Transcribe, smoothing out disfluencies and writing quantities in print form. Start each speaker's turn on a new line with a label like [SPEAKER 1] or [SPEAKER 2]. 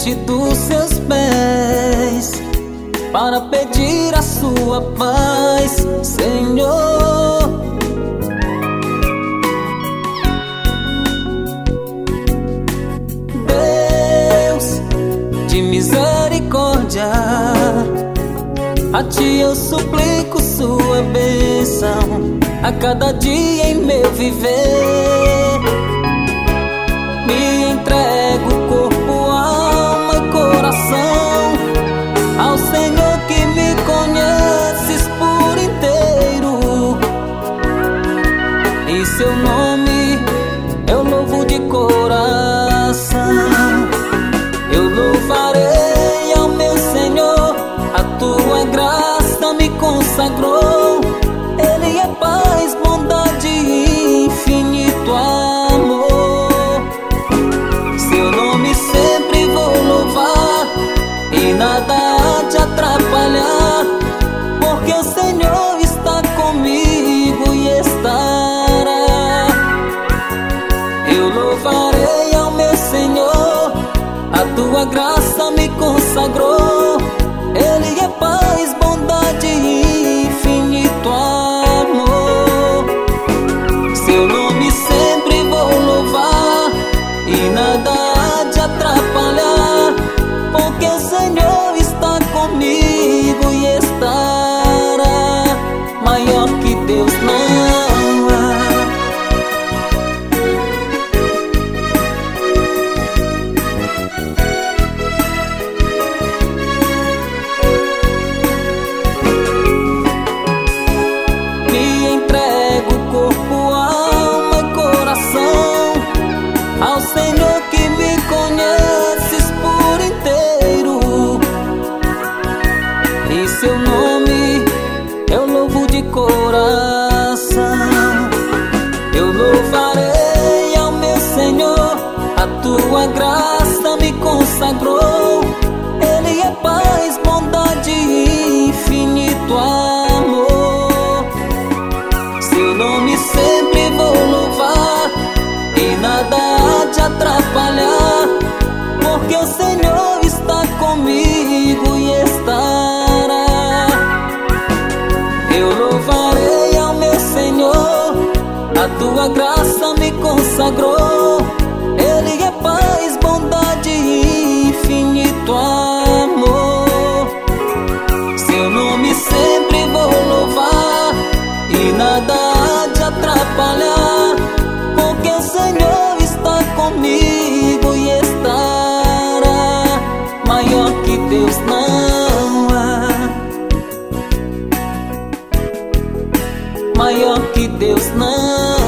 [SPEAKER 1] diante dos seus pés para pedir a sua paz, Senhor. Deus de misericórdia, a Ti eu suplico sua bênção a cada dia em meu viver. Me entrego corpo, alma e coração ao Senhor que me conheces por inteiro, e seu nome eu louvo de coração. Eu louvarei ao meu Senhor, a tua graça me consagrou. Ele é paz, bondade e infinito amor. Seu nome sempre vou louvar e nada há de atrapalhar, porque o Senhor está comigo e estará. Eu louvarei ao meu Senhor, a tua graça me consagrou. Ele é paz, bondade e infinito amor. Seu nome sempre vou louvar e nada há de atrapalhar, porque o Senhor está comigo e estará. Maior que Deus não há. Me entrego corpo, alma e coração ao Senhor que me conheces por inteiro, e seu nome eu louvo de coração. Eu louvarei ao meu Senhor, a tua graça me consagrou. Ele é paz, bondade e infinito amor. Seu nome sempre vou louvar e nada há de atrapalhar, porque o Senhor está comigo e estará. Eu louvarei ao meu Senhor, a tua graça me consagrou. Ele é paz, bondade e infinito amor. Seu nome sempre vou louvar e nada há de atrapalhar, porque o Senhor está comigo e estará. Maior que Deus não há. Maior que Deus não há.